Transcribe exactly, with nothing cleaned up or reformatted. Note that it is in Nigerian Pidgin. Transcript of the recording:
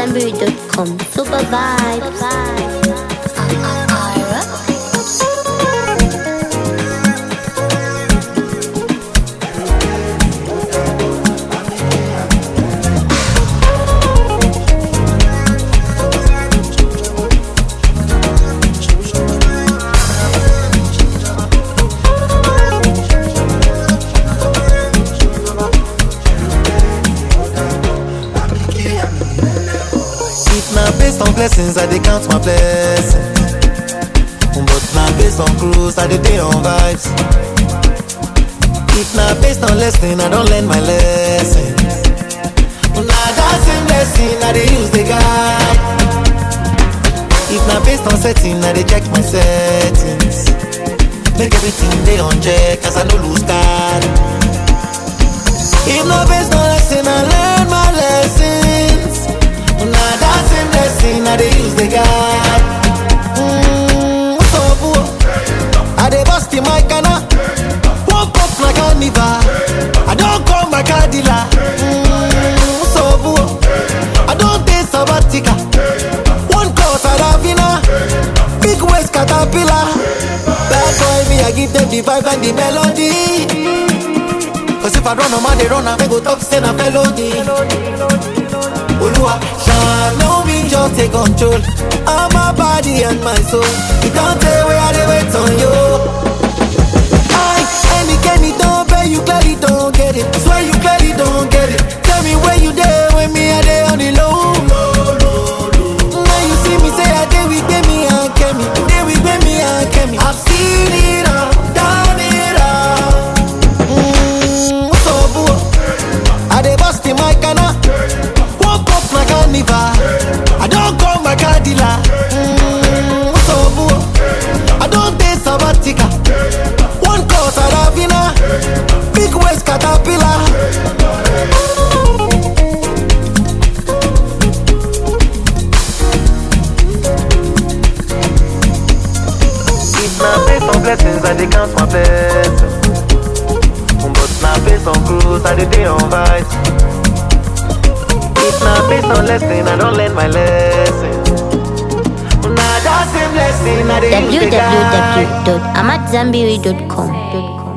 Zambury dot com. Super vibes. Based on blessings, I dey count my blessings. But now based on cruise, I dey day on vibes. If now based on lesson, I don't learn my lessons. Now that same lesson, I dey use the guide. If now based on setting, I dey check my settings. Make everything day on check, as I no lose card. If now based on lesson, I learn my lessons. Now that same lesson, I dey use the guide. Mmm, so poor. I dey bust in my canna. Woke up like carnival. I don't call my car dealer. Mmm, so poor. I don't take sabbatical. One course at Avina. Big waist caterpillar. Bad boy me, I give them the vibe and the melody. Cause if I run on man, they run, I go talk, say na melody. Oluwa, shine, no me just take control of my body and my soul. You don't tell where I dey wait on you. I, any Kenny don't pay, you clearly don't get it. Swear you clearly don't get it. Tell me where you there when me I dey on the low. Now you see me say I dey with me and Kemi, dey with me and Kemi. I've seen it all, done it all. Mmm, so boo, I dey bust in my canna. My carnival, I don't call my car dealer. Mmm, so boo, I don't take sabbatical. One course at Avina, big waist caterpillar. If now based on blessings, I dey count my blessings. But now based on cruise, I dey day on vibes. If not based on lesson, I don't learn my lesson. Now that same lesson, I dey use the guide. w w w dot amat zambury dot com